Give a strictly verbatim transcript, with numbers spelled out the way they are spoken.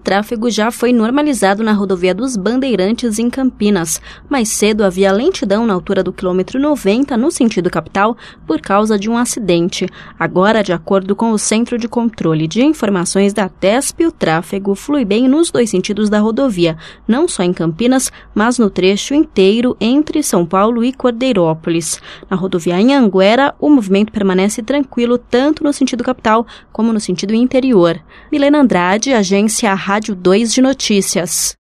tráfego já foi normalizado na rodovia dos Bandeirantes, em Campinas. Mais cedo havia lentidão na altura do quilômetro noventa, no sentido capital, por causa de um acidente. Agora, de acordo com o Centro de Controle de Informações da TESP, o tráfego flui bem nos dois sentidos da rodovia, não só em Campinas, mas no trecho inteiro entre São Paulo e Cordeirópolis. Na rodovia Anhanguera, o movimento permanece tranquilo tanto no sentido capital como no sentido interior. Milena Andrade, Agência Rádio dois de Notícias.